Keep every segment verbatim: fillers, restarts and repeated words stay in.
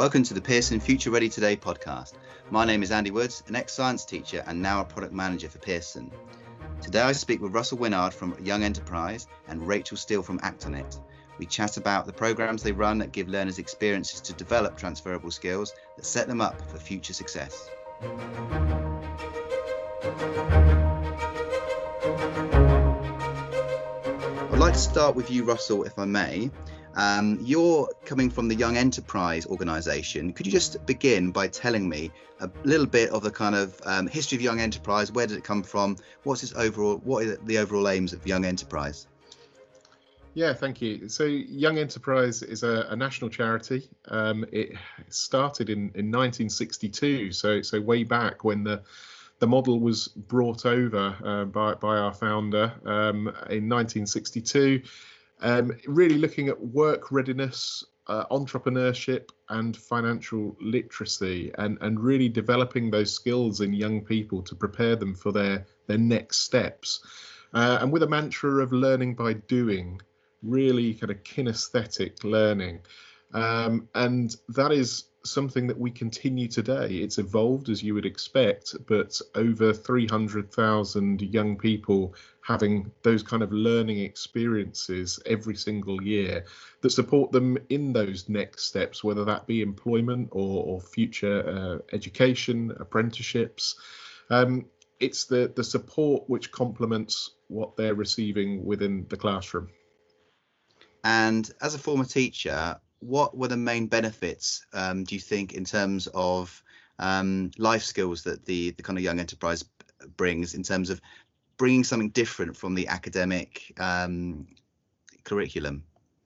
Welcome to the Pearson Future Ready Today podcast. My name is Andy Woods, an ex-science teacher and now a product manager for Pearson. Today I speak with Russell Winnard from Young Enterprise and Rachel Steele from ActOnIt. We chat about the programs they run that give learners experiences to develop transferable skills that set them up for future success. I'd like to start with you, Russell, if I may. Um, you're coming from the Young Enterprise organisation. Could you just begin by telling me a little bit of the kind of um, history of Young Enterprise? Where did it come from? What's its overall? What are the overall aims of Young Enterprise? Yeah, thank you. So Young Enterprise is a, a national charity. Um, it started in, in nineteen sixty-two, so so way back when the the model was brought over uh, by by our founder um, in nineteen sixty-two. Um, really looking at work readiness, uh, entrepreneurship and financial literacy, and, and really developing those skills in young people to prepare them for their, their next steps. Uh, and with a mantra of learning by doing, really kind of kinesthetic learning. Um, and that is something that we continue today. It's evolved, as you would expect, but over three hundred thousand young people having those kind of learning experiences every single year that support them in those next steps, whether that be employment or, or future uh, education, apprenticeships. Um, it's the, the support which complements what they're receiving within the classroom. And as a former teacher, what were the main benefits, um, do you think, in terms of um, life skills that the, the kind of Young Enterprise brings, in terms of bringing something different from the academic um, curriculum?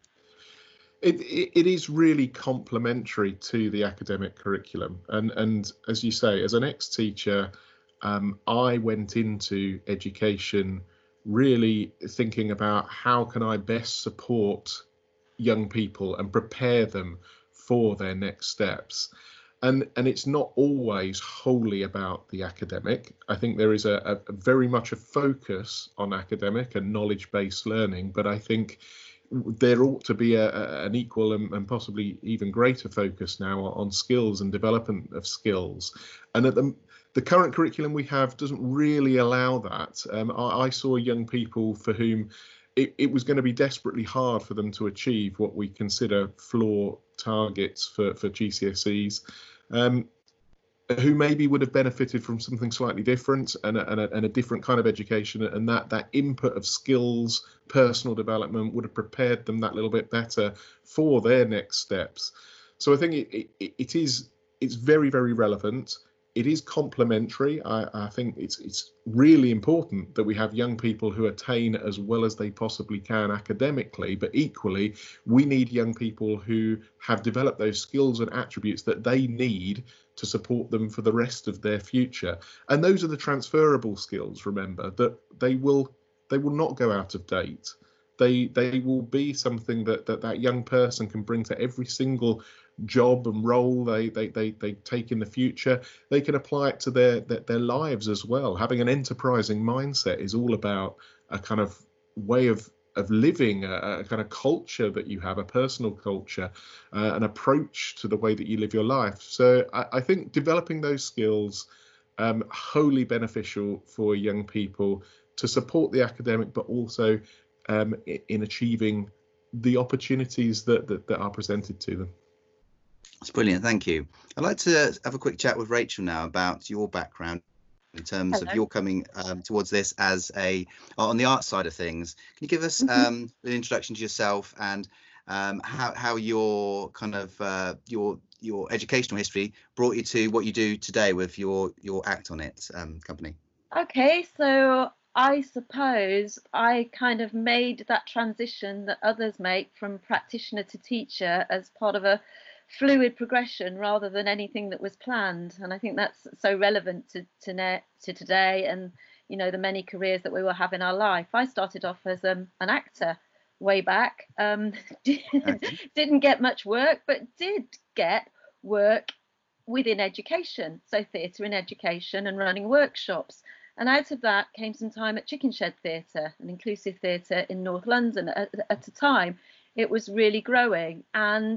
It, it, it is really complementary to the academic curriculum. And, and as you say, as an ex-teacher, um, I went into education really thinking about how can I best support young people and prepare them for their next steps. And, and it's not always wholly about the academic. I think there is a, a very much a focus on academic and knowledge-based learning, but I think there ought to be a, a, an equal and, and possibly even greater focus now on skills and development of skills. And at the, the current curriculum we have doesn't really allow that. Um, I, I saw young people for whom It, it was going to be desperately hard for them to achieve what we consider floor targets for, for G C S Es, um, who maybe would have benefited from something slightly different and a, and, a, and a different kind of education, and that that input of skills, personal development would have prepared them that little bit better for their next steps. So I think it, it, it is it's very, very relevant. It is complementary. I, I think it's it's really important that we have young people who attain as well as they possibly can academically, but equally we need young people who have developed those skills and attributes that they need to support them for the rest of their future. And those are the transferable skills, remember, that they will they will not go out of date. They they will be something that that, that young person can bring to every single job and role they, they they they take in the future. They can apply it to their, their their lives as well. Having an enterprising mindset is all about a kind of way of of living, a, a kind of culture that you have, a personal culture, uh, an approach to the way that you live your life. So I, I think developing those skills um wholly beneficial for young people to support the academic, but also um in achieving the opportunities that, that that are presented to them. That's brilliant, thank you. I'd like to have a quick chat with Rachel now about your background in terms Hello. of your coming um, towards this as a on the art side of things. Can you give us Mhm. um, an introduction to yourself and um, how how your kind of uh, your your educational history brought you to what you do today with your your ActOnIt um, company? Okay, so I suppose I kind of made that transition that others make from practitioner to teacher as part of a fluid progression rather than anything that was planned. And I think that's so relevant to to, ne- to today and, you know, the many careers that we will have in our life. I started off as um, an actor way back, um, Okay. didn't get much work, but did get work within education, so theatre in education and running workshops. And out of that came some time at Chicken Shed Theatre, an inclusive theatre in North London. At, at a time, it was really growing. And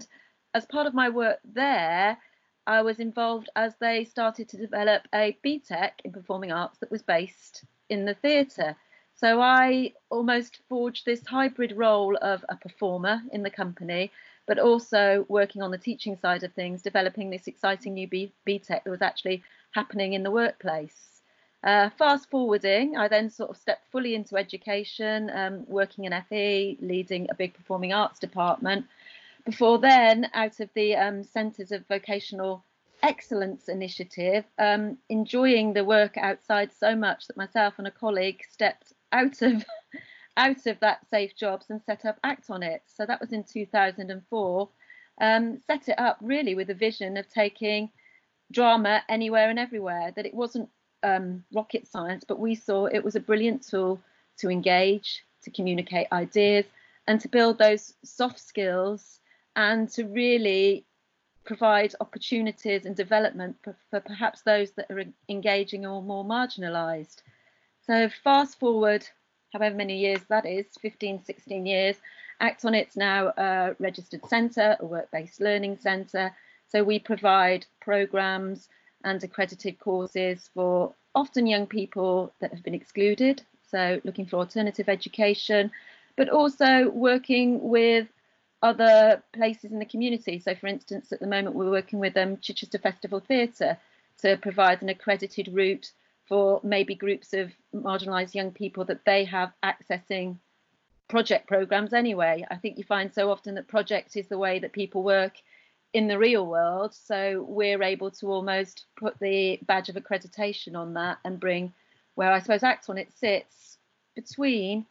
as part of my work there, I was involved as they started to develop a B Tech in performing arts that was based in the theatre. So I almost forged this hybrid role of a performer in the company, but also working on the teaching side of things, developing this exciting new B Tech that was actually happening in the workplace. Uh, fast forwarding, I then sort of stepped fully into education, um, working in F E, leading a big performing arts department. Before then, out of the um, Centres of Vocational Excellence Initiative, um, enjoying the work outside so much that myself and a colleague stepped out of out of that safe jobs and set up Act On It. So that was in two thousand four. Um, set it up really with a vision of taking drama anywhere and everywhere, that it wasn't um, rocket science, but we saw it was a brilliant tool to engage, to communicate ideas, and to build those soft skills, and to really provide opportunities and development for, for perhaps those that are engaging or more marginalised. So fast forward however many years that is, fifteen, sixteen years, Act On It's now a registered centre, a work-based learning centre. So we provide programmes and accredited courses for often young people that have been excluded, so looking for alternative education, but also working with other places in the community. So for instance, at the moment we're working with um, Chichester Festival Theatre to provide an accredited route for maybe groups of marginalised young people that they have accessing project programmes anyway. I think you find so often that project is the way that people work in the real world, so we're able to almost put the badge of accreditation on that and bring where I suppose Act On It sits between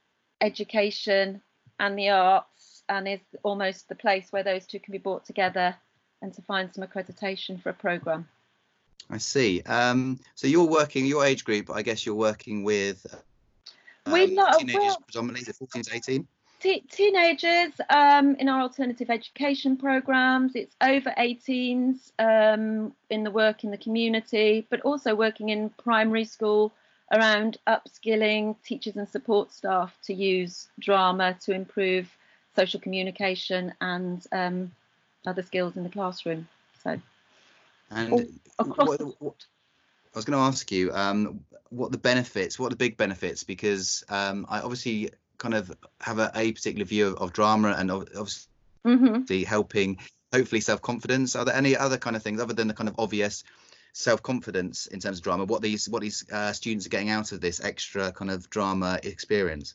education and the arts, and is almost the place where those two can be brought together and to find some accreditation for a programme. I see. Um, so you're working, your age group, I guess you're working with um, we lot teenagers well, predominantly, so fourteen to eighteen? Te teenagers um, in our alternative education programmes. It's over eighteens um, in the work in the community, but also working in primary school around upskilling teachers and support staff to use drama to improve social communication and um, other skills in the classroom. So, and all, across what, the what, I was going to ask you um, what the benefits, what are the big benefits, because um, I obviously kind of have a, a particular view of, of drama and obviously mm-hmm. helping hopefully self-confidence. Are there any other kind of things other than the kind of obvious self-confidence in terms of drama, what these what these uh, students are getting out of this extra kind of drama experience?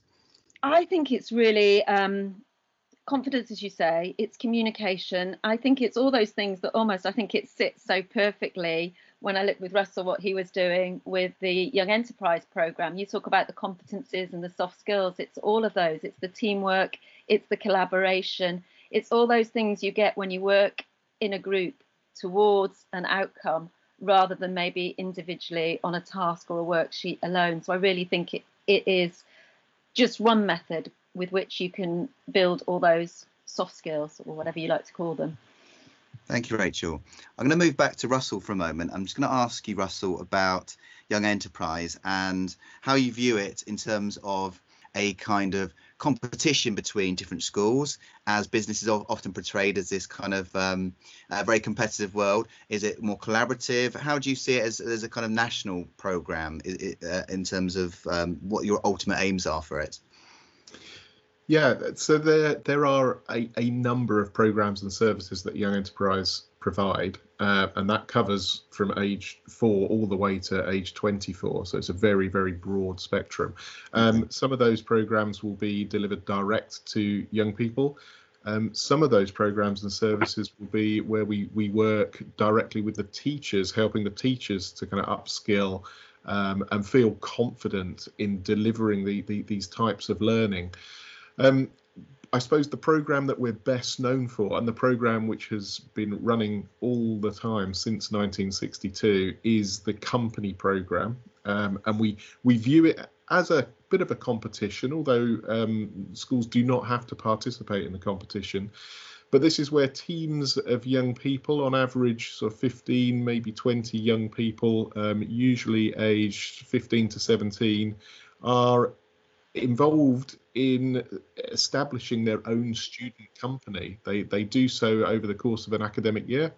I think it's really um, confidence, as you say, it's communication. I think it's all those things that almost, I think it sits so perfectly when I looked with Russell, what he was doing with the Young Enterprise programme. You talk about the competencies and the soft skills. It's all of those. It's the teamwork. It's the collaboration. It's all those things you get when you work in a group towards an outcome rather than maybe individually on a task or a worksheet alone. So I really think it, it is just one method with which you can build all those soft skills, or whatever you like to call them. Thank you, Rachel. I'm going to move back to Russell for a moment. I'm just going to ask you, Russell, about Young Enterprise and how you view it in terms of a kind of competition between different schools, as business is often portrayed as this kind of um, a very competitive world. Is it more collaborative? How do you see it as, as a kind of national programme uh, in terms of um, what your ultimate aims are for it? Yeah, so there there are a, a number of programs and services that Young Enterprise provide, uh, and that covers from age four all the way to age twenty-four. So it's a very, very broad spectrum. Um, some of those programs will be delivered direct to young people. Um, some of those programs and services will be where we, we work directly with the teachers, helping the teachers to kind of upskill um, and feel confident in delivering the, the, these types of learning. Um, I suppose the programme that we're best known for, and the programme which has been running all the time since nineteen sixty-two, is the company programme, um, and we we view it as a bit of a competition, although um, schools do not have to participate in the competition. But this is where teams of young people, on average sort of fifteen, maybe twenty young people, um, usually aged fifteen to seventeen, are involved in establishing their own student company. They they do so over the course of an academic year,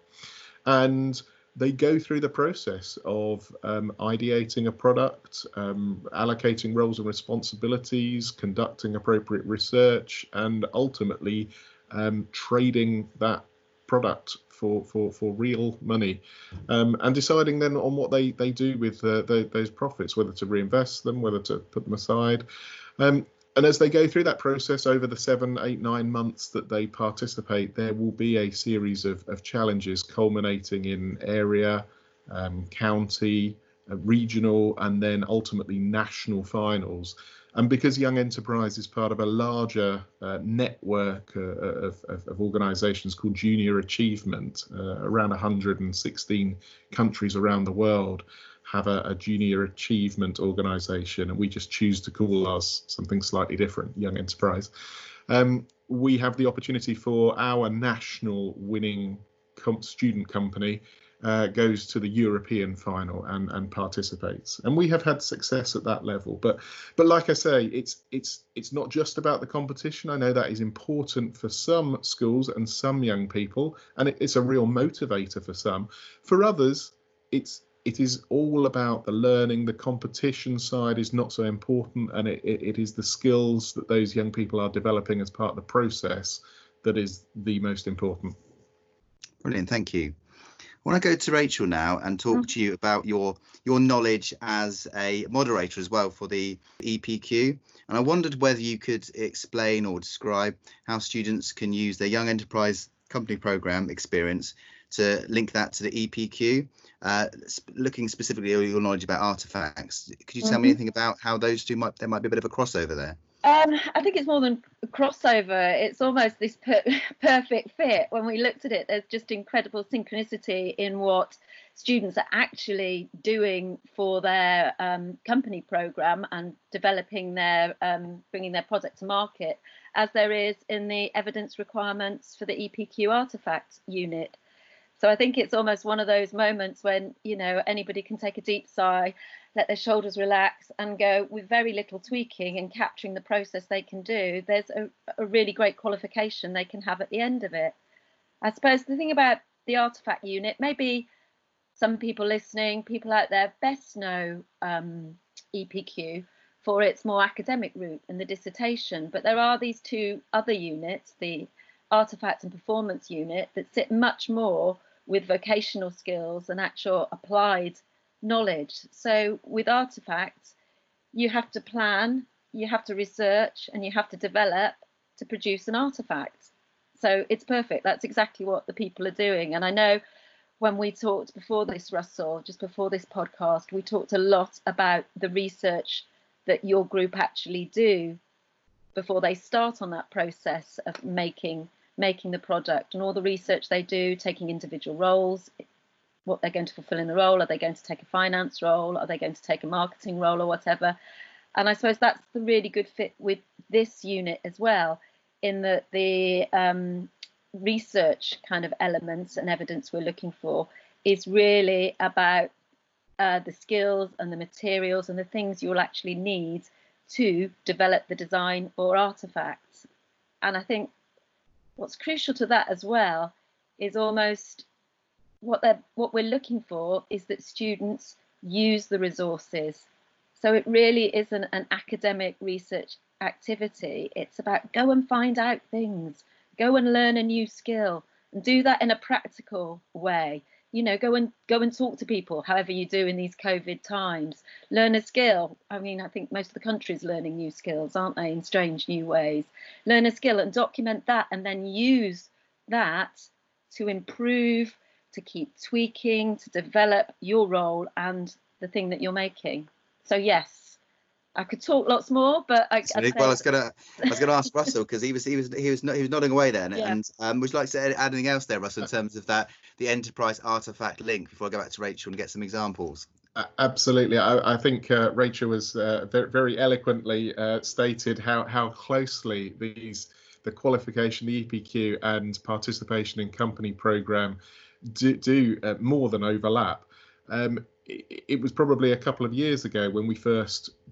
and they go through the process of um, ideating a product, um, allocating roles and responsibilities, conducting appropriate research, and ultimately um, trading that product for for for real money, um, and deciding then on what they they do with uh, the, those profits, whether to reinvest them, whether to put them aside. Um, and as they go through that process over the seven, eight, nine months that they participate, there will be a series of, of challenges culminating in area, um, county, uh, regional, and then ultimately national finals. And because Young Enterprise is part of a larger uh, network uh, of, of, of organisations called Junior Achievement, uh, around one hundred sixteen countries around the world have a, a Junior Achievement organisation, and we just choose to call ours something slightly different, Young Enterprise. Um, we have the opportunity for our national winning com- student company Uh, goes to the European final and and participates, and we have had success at that level. But but like I say, it's it's it's not just about the competition. I know that is important for some schools and some young people, and it, it's a real motivator for some. For others, it's it is all about the learning. The competition side is not so important, and it, it, it is the skills that those young people are developing as part of the process that is the most important. Brilliant, thank you. I want to go to Rachel now and talk mm. to you about your your knowledge as a moderator as well for the E P Q. And I wondered whether you could explain or describe how students can use their Young Enterprise Company Programme experience to link that to the E P Q, uh, looking specifically at your knowledge about artefacts. Could you tell mm-hmm. me anything about how those two might, there might be a bit of a crossover there? Um, I think it's more than a crossover. It's almost this per perfect fit. When we looked at it, there's just incredible synchronicity in what students are actually doing for their um, company program and developing their, um, bringing their product to market, as there is in the evidence requirements for the E P Q artifact unit. So I think it's almost one of those moments when, you know, anybody can take a deep sigh, let their shoulders relax and go, with very little tweaking and capturing the process they can do, there's a, a really great qualification they can have at the end of it. I suppose the thing about the artifact unit, maybe some people listening, people out there best know um, E P Q for its more academic route and the dissertation, but there are these two other units, the artifact and performance unit, that sit much more with vocational skills and actual applied knowledge. So with artifacts, you have to plan, you have to research, and you have to develop to produce an artifact. So it's perfect. That's exactly what the people are doing. And I know when we talked before this, Russell, just before this podcast, we talked a lot about the research that your group actually do before they start on that process of making making the product, and all the research they do, taking individual roles, what they're going to fulfill in the role. Are they going to take a finance role? Are they going to take a marketing role or whatever? And I suppose that's the really good fit with this unit as well, in that the um, research kind of elements and evidence we're looking for is really about uh, the skills and the materials and the things you'll actually need to develop the design or artifacts. And I think what's crucial to that as well is almost what they're what we're looking for is that students use the resources. So it really isn't an academic research activity. It's about go and find out things, go and learn a new skill, and do that in a practical way. You know, go and go and talk to people, however you do in these COVID times. Learn a skill. I mean, I think most of the country's learning new skills, aren't they, in strange new ways. Learn a skill and document that, and then use that to improve, to keep tweaking, to develop your role and the thing that you're making. So yes, I could talk lots more, but I, so, well, I was gonna, I was gonna ask Russell, because he was, he was, he was, he was nodding away then. Yeah. And um, would you like to add anything else there, Russell, in terms of that, the enterprise artifact link, before I go back to Rachel and get some examples? Uh, absolutely, I, I think uh, Rachel was uh, very, very eloquently uh, stated how how closely these the qualification, the E P Q, and participation in company program do, do uh, more than overlap. Um, it, it was probably a couple of years ago when we first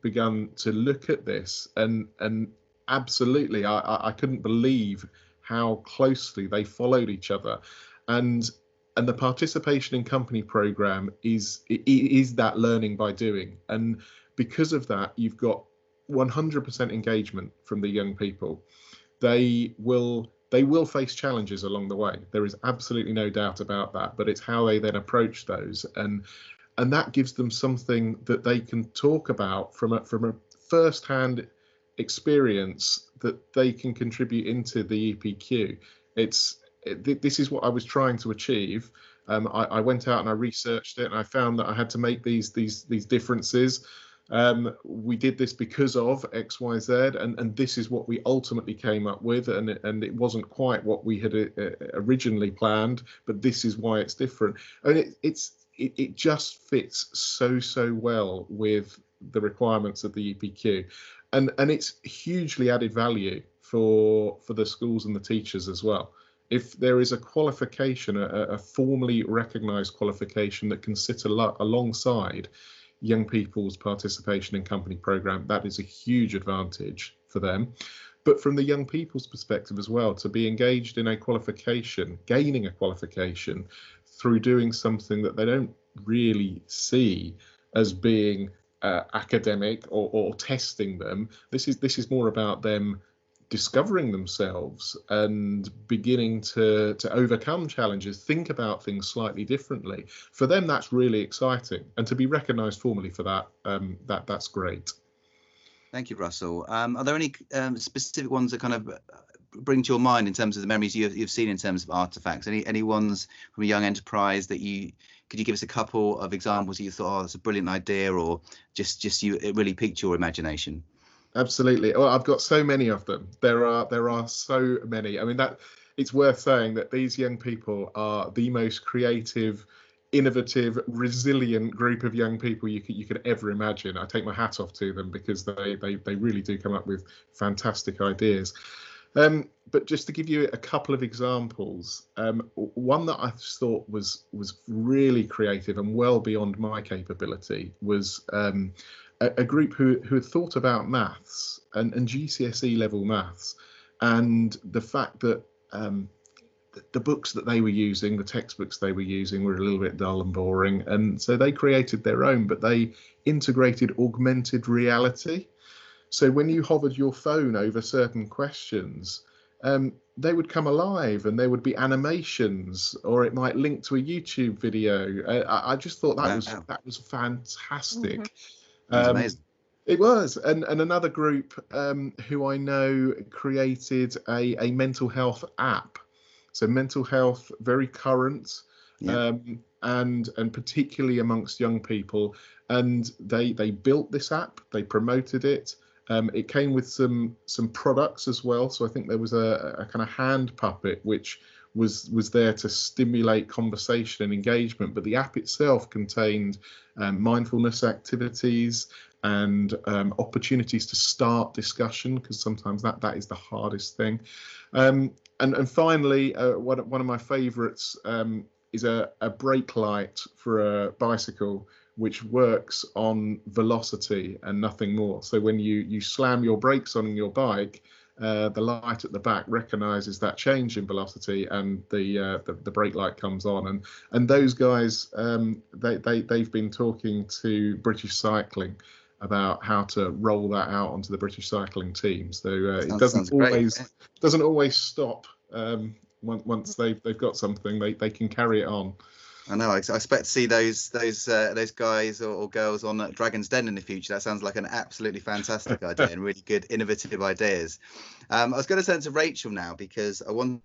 begun to look at this, and and absolutely, I, I, I couldn't believe how closely they followed each other, and and the participation in company program is it is that learning by doing, and because of that, you've got one hundred percent engagement from the young people. They will they will face challenges along the way. There is absolutely no doubt about that, but it's how they then approach those, and and that gives them something that they can talk about from a from a first-hand experience that they can contribute into the E P Q. It's it, this is what I was trying to achieve. Um, I, I went out and I researched it, and I found that I had to make these these these differences. Um, we did this because of X, Y, Z, and, and this is what we ultimately came up with, and, and it wasn't quite what we had uh, originally planned, but this is why it's different. And it, it's it, it just fits so, so well with the requirements of the E P Q. And, and it's hugely added value for, for the schools and the teachers as well. If there is a qualification, a, a formally recognised qualification that can sit al alongside young people's participation in company program, that is a huge advantage for them. But from the young people's perspective as well, to be engaged in a qualification, gaining a qualification through doing something that they don't really see as being uh, academic or, or testing them. This is this is more about them discovering themselves and beginning to to overcome challenges, think about things slightly differently. For them, that's really exciting, and to be recognised formally for that, um, that that's great. Thank you, Russell. Um, are there any um, specific ones that kind of bring to your mind in terms of the memories you've, you've seen in terms of artifacts? Any any ones from a young enterprise that you could you give us a couple of examples that you thought, oh, that's a brilliant idea, or just just you it really piqued your imagination? Absolutely. Well, I've got so many of them. There are there are so many. I mean, that it's worth saying that these young people are the most creative, innovative, resilient group of young people you could you could ever imagine. I take my hat off to them because they they they really do come up with fantastic ideas. Um, but just to give you a couple of examples, um, one that I thought was was really creative and well beyond my capability was um, a, a group who who had thought about maths and, and G C S E level maths, and the fact that um, the, the books that they were using, the textbooks they were using, were a little bit dull and boring, and so they created their own, but they integrated augmented reality. So when you hovered your phone over certain questions, um, they would come alive, and there would be animations, or it might link to a YouTube video. I, I just thought that wow. was that was fantastic. Mm-hmm. um, amazing. It was, and and another group um, who I know created a a mental health app. So mental health, very current, yeah. um, and and particularly amongst young people. And they they built this app, they promoted it. Um, it came with some some products as well. So I think there was a, a kind of hand puppet which was was there to stimulate conversation and engagement. But the app itself contained um, mindfulness activities and um, opportunities to start discussion, because sometimes that that is the hardest thing. Um, and and finally, uh, one one of my favourites um, is a, a brake light for a bicycle, which works on velocity and nothing more. So when you you slam your brakes on your bike, uh, the light at the back recognises that change in velocity, and the, uh, the the brake light comes on. And and those guys, um, they they they've been talking to British Cycling about how to roll that out onto the British cycling team. So uh, it doesn't always great. doesn't always stop. Um, once they've they've got something, they they can carry it on. I know. I expect to see those those uh, those guys or, or girls on Dragon's Den in the future. That sounds like an absolutely fantastic idea and really good, innovative ideas. Um, I was going to turn to Rachel now, because I wanted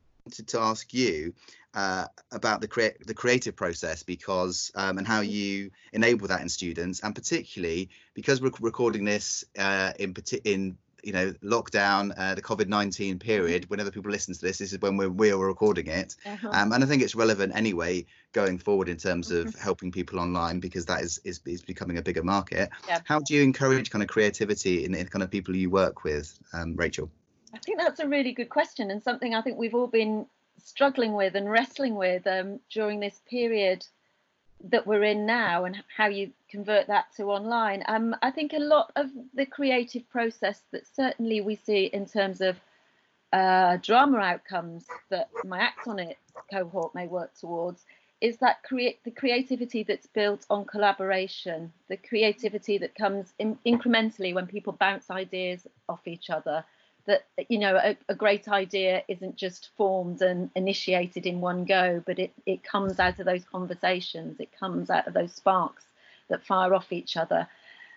to ask you uh, about the create the creative process, because um, and how you enable that in students, and particularly because we're recording this uh, in in you know, lockdown, uh, the COVID nineteen period. Whenever people listen to this, this is when we're we're recording it, uh-huh. um, and I think it's relevant anyway going forward in terms of mm-hmm. helping people online, because that is, is is becoming a bigger market. Yeah. How do you encourage kind of creativity in the kind of people you work with, um, Rachel? I think that's a really good question, and something I think we've all been struggling with and wrestling with um, during this period that we're in now and how you convert that to online. Um, I think a lot of the creative process that certainly we see in terms of uh, drama outcomes that my Act On It cohort may work towards is that create the creativity that's built on collaboration, the creativity that comes in, incrementally when people bounce ideas off each other. That, you know, a, a great idea isn't just formed and initiated in one go, but it, it comes out of those conversations, it comes out of those sparks that fire off each other.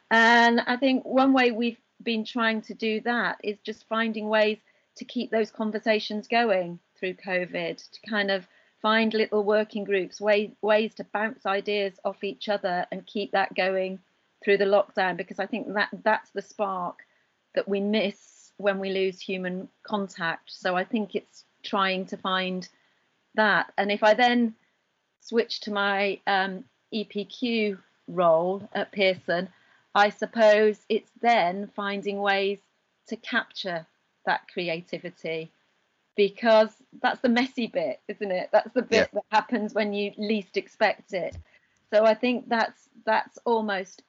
And I think one way we've been trying to do that is just finding ways to keep those conversations going through COVID, to kind of find little working groups, way, ways to bounce ideas off each other and keep that going through the lockdown, because I think that that's the spark that we miss when we lose human contact. So I think it's trying to find that. And if I then switch to my um, E P Q role at Pearson, I suppose it's then finding ways to capture that creativity, because that's the messy bit, isn't it? That's the bit yeah. that happens when you least expect it. So I think that's that's almost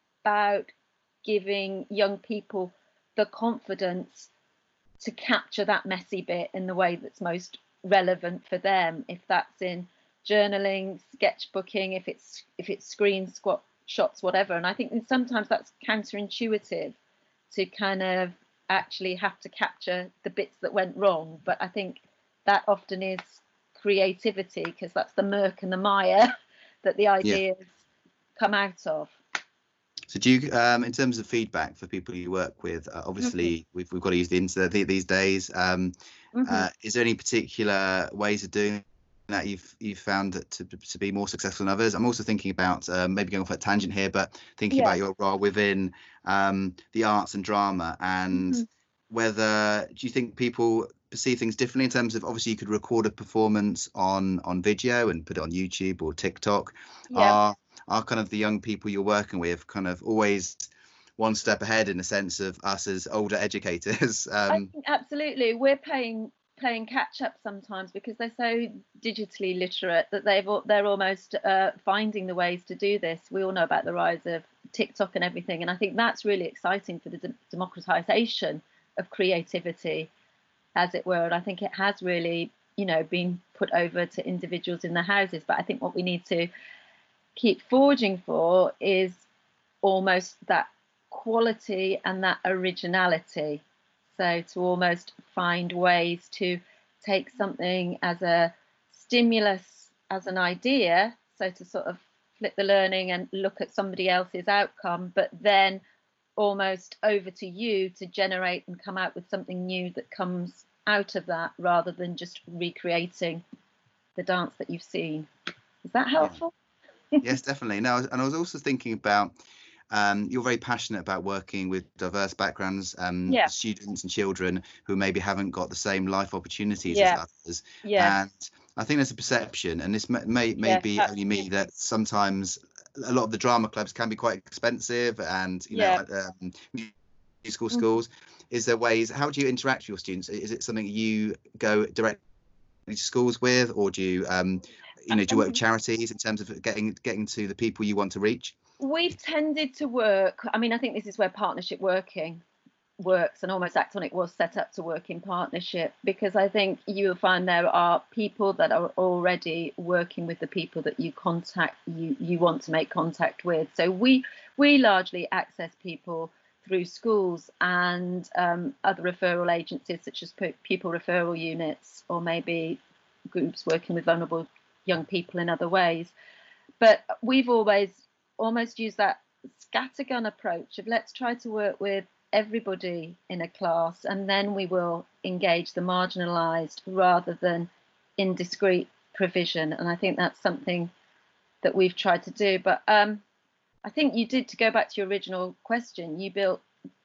about giving young people the confidence to capture that messy bit in the way that's most relevant for them. If that's in journaling, sketchbooking, if it's if it's screen squat shots, whatever. And I think sometimes that's counterintuitive to kind of actually have to capture the bits that went wrong. But I think that often is creativity, because that's the murk and the mire that the ideas yeah. come out of. So do you, um, in terms of feedback for people you work with, uh, obviously mm-hmm. we've, we've got to use the internet these days. Um, mm-hmm. uh, is there any particular ways of doing that you've you've found that to, to be more successful than others? I'm also thinking about, uh, maybe going off a tangent here, but thinking yeah. about your role within um, the arts and drama, and mm-hmm. whether, do you think people perceive things differently in terms of, obviously you could record a performance on on video and put it on YouTube or TikTok. Yeah. Are, are kind of the young people you're working with kind of always one step ahead in the sense of us as older educators? um, I think absolutely. We're playing playing catch up sometimes because they're so digitally literate that they've they're almost uh, finding the ways to do this. We all know about the rise of TikTok and everything, and I think that's really exciting for the de- democratization of creativity, as it were. And I think it has really, you know, been put over to individuals in their houses. But I think what we need to keep forging for is almost that quality and that originality. So to almost find ways to take something as a stimulus, as an idea, so to sort of flip the learning and look at somebody else's outcome, but then almost over to you to generate and come out with something new that comes out of that, rather than just recreating the dance that you've seen. Is that helpful? Yeah. Yes, definitely. No, and I was also thinking about, um, you're very passionate about working with diverse backgrounds, um, yeah. students and children who maybe haven't got the same life opportunities yeah. as others. Yeah. And I think there's a perception, and this may may, may yeah, be only me, that sometimes a lot of the drama clubs can be quite expensive, and you yeah. know, um, musical schools. Mm-hmm. Is there ways? How do you interact with your students? Is it something you go directly to schools with, or do you? Um, You know, do you work with charities in terms of getting getting to the people you want to reach? We've tended to work, I mean, I think this is where partnership working works, and Almost Act On It was set up to work in partnership, because I think you'll find there are people that are already working with the people that you contact, you, you want to make contact with. So we we largely access people through schools and um, other referral agencies, such as pupil referral units, or maybe groups working with vulnerable young people in other ways. But we've always almost used that scattergun approach of let's try to work with everybody in a class, and then we will engage the marginalized rather than indiscreet provision. And I think that's something that we've tried to do. But um, I think you did, to go back to your original question, you built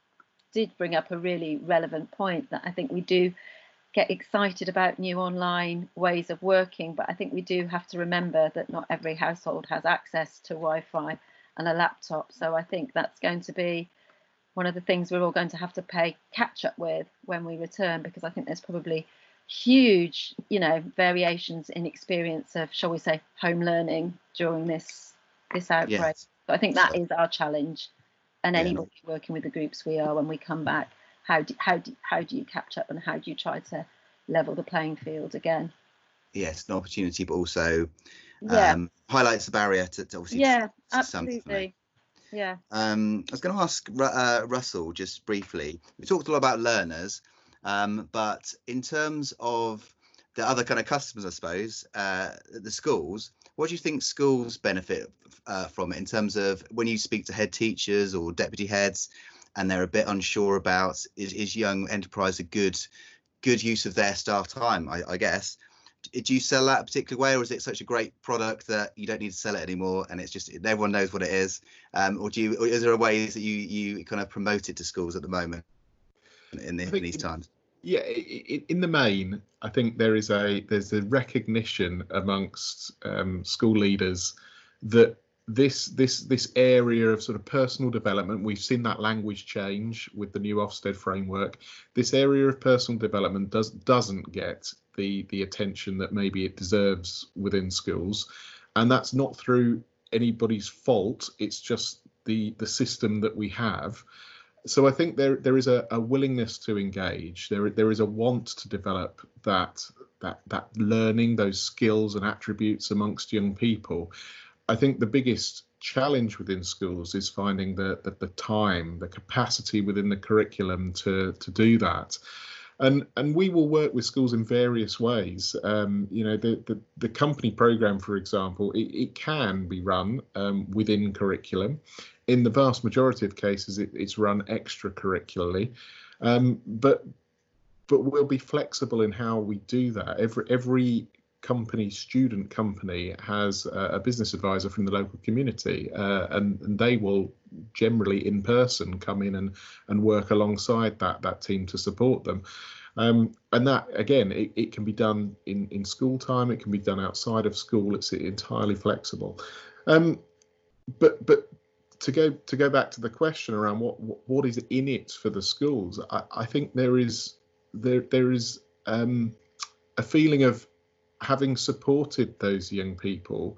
did bring up a really relevant point, that I think we do get excited about new online ways of working, but I think we do have to remember that not every household has access to Wi-Fi and a laptop. So I think that's going to be one of the things we're all going to have to pay catch up with when we return, because I think there's probably huge, you know, variations in experience of, shall we say, home learning during this this outbreak. Yes. But I think that So, is our challenge, and yeah. anybody working with the groups we are when we come back, how do, how do, how do you catch up, and how do you try to level the playing field again? Yes, an opportunity, but also Yeah. um, highlights the barrier to, to obviously. Yeah, to some, absolutely. definitely. Yeah. Um, I was going to ask uh, Russell just briefly. We talked a lot about learners, um, but in terms of the other kind of customers, I suppose, uh, the schools, what do you think schools benefit uh, from it in terms of when you speak to head teachers or deputy heads and they're a bit unsure about is, is Young Enterprise a good good use of their staff time, I, I guess. Do you sell that a particular way, or is it such a great product that you don't need to sell it anymore and it's just everyone knows what it is? Um, or do you, or is there a ways that you you kind of promote it to schools at the moment in, the, in these times? Yeah, in the main, I think there is a there's a recognition amongst um, school leaders that this this this area of sort of personal development, we've seen that language change with the new Ofsted framework. This area of personal development does doesn't get the the attention that maybe it deserves within schools, and that's not through anybody's fault. It's just the the system that we have. So I think there there is a, a willingness to engage. There there is a want to develop that that that learning, those skills and attributes amongst young people. I think the biggest challenge within schools is finding the the, the time, the capacity within the curriculum to to do that. And and we will work with schools in various ways. Um, you know, the, the the company program, for example, it, it can be run um, within curriculum. In the vast majority of cases, it, it's run extracurricularly, um, but but we'll be flexible in how we do that. Every every company, student company, has a, a business advisor from the local community, uh, and, and they will generally in person come in and and work alongside that that team to support them. Um, and that, again, it, it can be done in, in school time, it can be done outside of school, it's entirely flexible. Um, but but to go to go back to the question around what what, what is in it for the schools, I, I think there is there there is um, a feeling of having supported those young people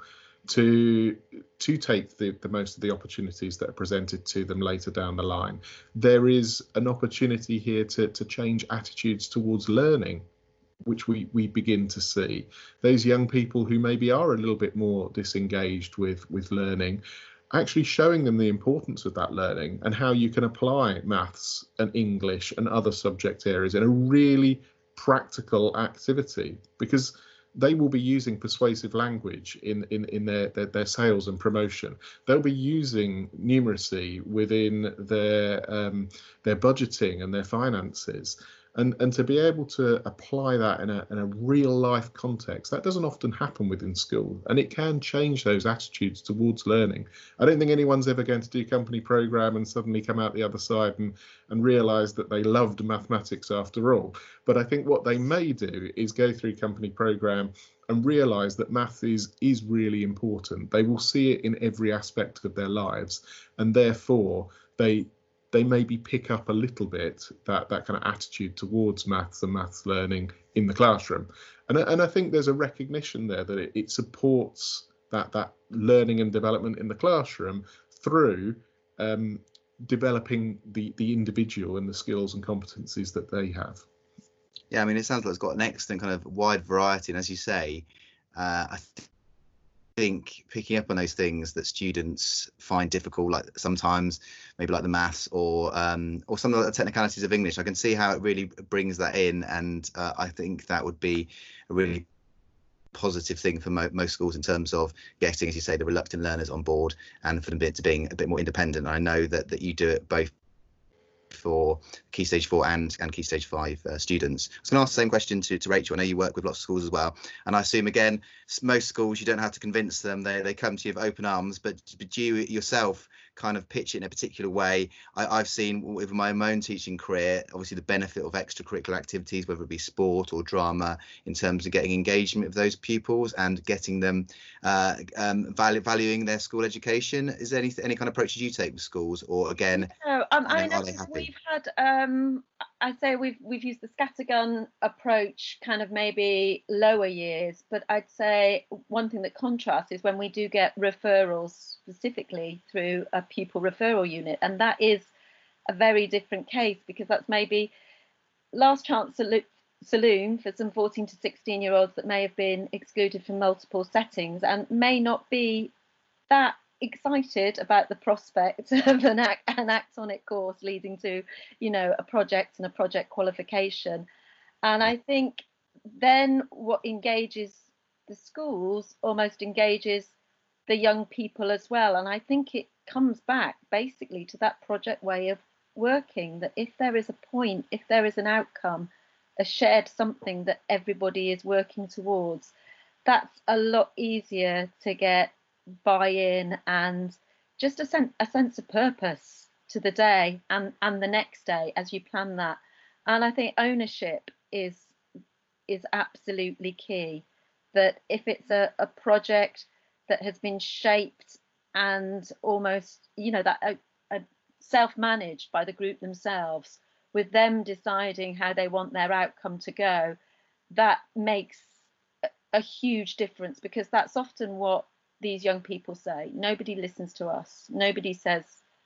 to to take the, the most of the opportunities that are presented to them later down the line. There is an opportunity here to, to change attitudes towards learning, which we, we begin to see. Those young people who maybe are a little bit more disengaged with, with learning, actually showing them the importance of that learning and how you can apply maths and English and other subject areas in a really practical activity, because they will be using persuasive language in, in, in their, their, their sales and promotion. They'll be using numeracy within their um, their budgeting and their finances. And, and to be able to apply that in a, in a real life context, that doesn't often happen within school, and it can change those attitudes towards learning. I don't think anyone's ever going to do company program and suddenly come out the other side and, and realise that they loved mathematics after all. But I think what they may do is go through company program and realise that math is, is really important. They will see it in every aspect of their lives, and therefore they they maybe pick up a little bit that, that kind of attitude towards maths and maths learning in the classroom. And, and I think there's a recognition there that it, it supports that, that learning and development in the classroom through um, developing the, the individual and the skills and competencies that they have. Yeah, I mean, it sounds like it's got an excellent kind of wide variety. And as you say, uh, I th think picking up on those things that students find difficult, like sometimes maybe like the maths or um, or some of the technicalities of English, I can see how it really brings that in. And uh, I think that would be a really positive thing for mo most schools in terms of getting, as you say, the reluctant learners on board and for them to being a bit more independent. And I know that, that you do it both for Key Stage four and, and Key Stage five uh, students. I was going to ask the same question to, to Rachel. I know you work with lots of schools as well, and I assume, again, most schools, you don't have to convince them. They, they come to you with open arms, but, but you yourself kind of pitch it in a particular way. I, I've seen with my own teaching career, obviously the benefit of extracurricular activities, whether it be sport or drama, in terms of getting engagement with those pupils and getting them uh, um, value, valuing their school education. Is there any, any kind of approaches you take with schools, or again, no, um, you know, I know are they happy? we've had um, I say we've we've used the scattergun approach kind of maybe lower years, but I'd say one thing that contrasts is when we do get referrals specifically through a pupil referral unit, and that is a very different case, because that's maybe last chance saloon for some fourteen to sixteen year olds that may have been excluded from multiple settings and may not be that excited about the prospect of an, act, an Actonic course leading to, you know, a project and a project qualification. And I think then what engages the schools almost engages the young people as well. And I think it comes back basically to that project way of working, that if there is a point, if there is an outcome, a shared something that everybody is working towards, that's a lot easier to get buy-in and just a sense a sense of purpose to the day and and the next day as you plan that. And I think ownership is is absolutely key, that if it's a, a project that has been shaped and almost, you know, that a, a self-managed by the group themselves, with them deciding how they want their outcome to go, that makes a, a huge difference, because that's often what these young people say. Nobody listens to us. Nobody says,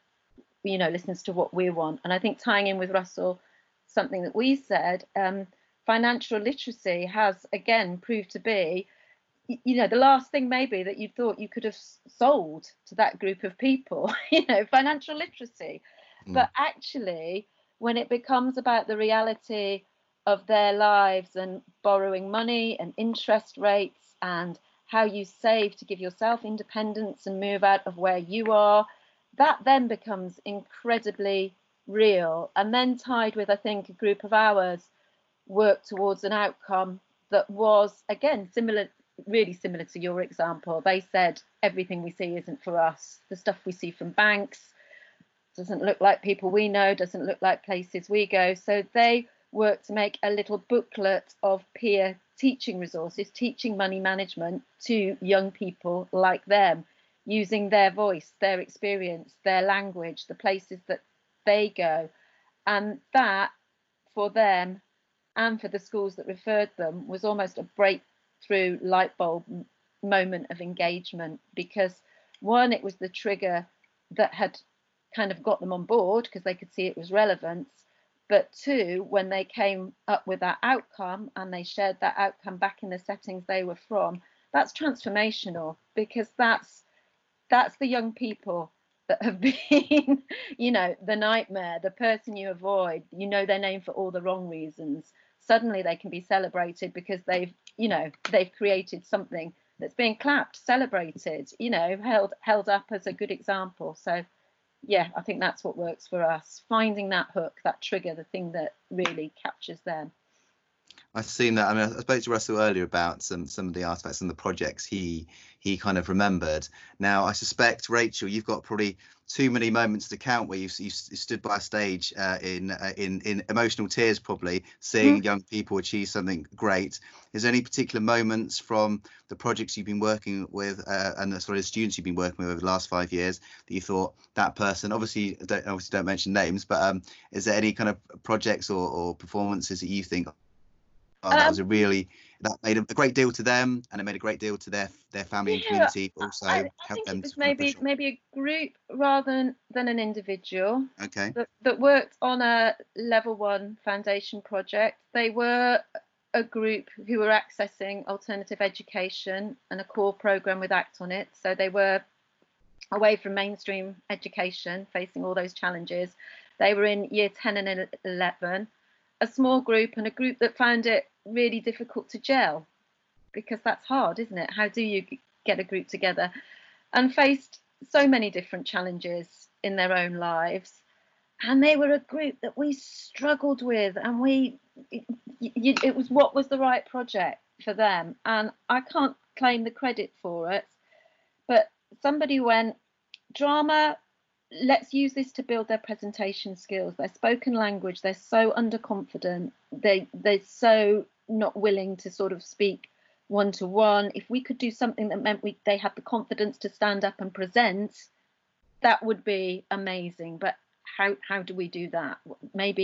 you know, listens to what we want. And I think tying in with Russell, something that we said, um, financial literacy has again proved to be, you know, the last thing maybe that you thought you could have sold to that group of people, you know, financial literacy. Mm. But actually, when it becomes about the reality of their lives and borrowing money and interest rates and how you save to give yourself independence and move out of where you are, that then becomes incredibly real. And then tied with, I think, a group of hours work towards an outcome that was, again, similar, really similar to your example. They said, everything we see isn't for us. The stuff we see from banks doesn't look like people we know, doesn't look like places we go. So they worked to make a little booklet of peer teaching resources, teaching money management to young people like them, using their voice, their experience, their language, the places that they go. And that, for them and for the schools that referred them, was almost a breakthrough light bulb moment of engagement, because one, it was the trigger that had kind of got them on board because they could see it was relevant. But two, when they came up with that outcome and they shared that outcome back in the settings they were from, that's transformational, because that's that's the young people that have been, you know, the nightmare, the person you avoid, you know their name for all the wrong reasons. Suddenly they can be celebrated because they've, you know, they've created something that's being clapped, celebrated, you know, held held up as a good example. So yeah, I think that's what works for us, finding that hook, that trigger, the thing that really captures them. I've seen that. I mean, I spoke to Russell earlier about some some of the artifacts and the projects he he kind of remembered. Now, I suspect, Rachel, you've got probably too many moments to count where you you stood by a stage uh, in uh, in in emotional tears, probably seeing mm. young people achieve something great. Is there any particular moments from the projects you've been working with uh, and the sort of students you've been working with over the last five years that you thought that person? Obviously, don't obviously don't mention names, but um, is there any kind of projects or, or performances that you think, oh, that um, was a really, that made a great deal to them, and it made a great deal to their their family yeah, and community, but also I, I helped them it was to maybe maybe a group rather than, than an individual. Okay. That, that worked on a level one foundation project. They were a group who were accessing alternative education and a core program with ACT on it. So they were away from mainstream education, facing all those challenges. They were in year ten and eleven. A small group, and a group that found it really difficult to gel, because that's hard, isn't it? How do you get a group together? And faced so many different challenges in their own lives. And they were a group that we struggled with, and we it, it was what was the right project for them. And I can't claim the credit for it, but somebody went, drama, let's use this to build their presentation skills, their spoken language. They're so underconfident. They, they're so not willing to sort of speak one-to-one. If we could do something that meant we they had the confidence to stand up and present, that would be amazing. But how, how do we do that? Maybe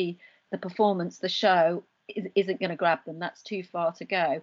the performance, the show is, isn't going to grab them. That's too far to go.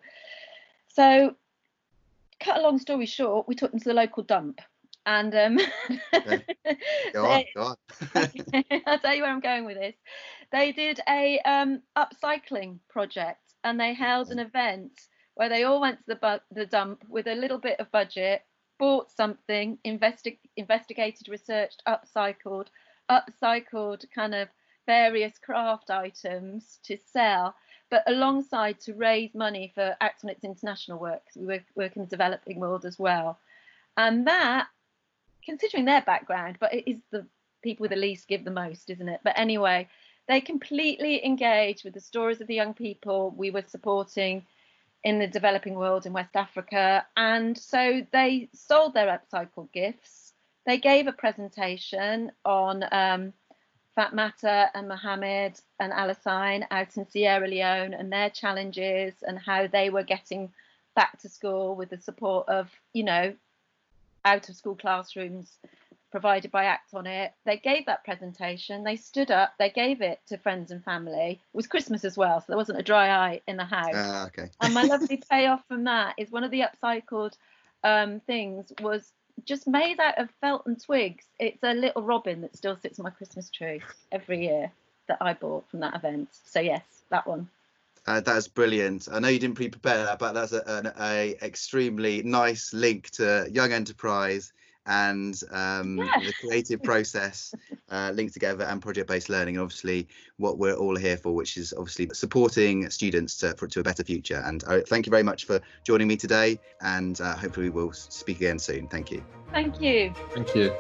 So, cut a long story short, we took them to the local dump. And um, okay. go on, go on. I'll tell you where I'm going with this. They did a um, upcycling project, and they held an event where they all went to the, bu- the dump with a little bit of budget, bought something, investi- investigated, researched, upcycled, upcycled kind of various craft items to sell, but alongside to raise money for Act on It's international work. We work, work in the developing world as well. And that, considering their background, but it is the people with the least give the most, isn't it? But anyway, they completely engaged with the stories of the young people we were supporting in the developing world in West Africa. And so they sold their upcycled gifts. They gave a presentation on um, Fatmata and Mohammed and Alassane out in Sierra Leone and their challenges and how they were getting back to school with the support of, you know, out of school classrooms provided by Act on It. They gave that presentation, they stood up, they gave it to friends and family. It was Christmas as well, so there wasn't a dry eye in the house. Uh, okay. And my lovely payoff from that is one of the upcycled um, things was just made out of felt and twigs. It's a little robin that still sits on my Christmas tree every year that I bought from that event. So yes, that one. Uh, that's brilliant. I know you didn't pre-prepare that, but that's a, an a extremely nice link to Young Enterprise and um, yeah. the creative process uh, linked together, and project-based learning, and obviously what we're all here for, which is obviously supporting students to, for, to a better future. And uh, thank you very much for joining me today, and uh, hopefully we will speak again soon. Thank you. Thank you. Thank you.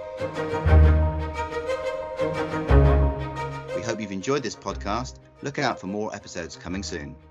We hope you've enjoyed this podcast. Look out for more episodes coming soon.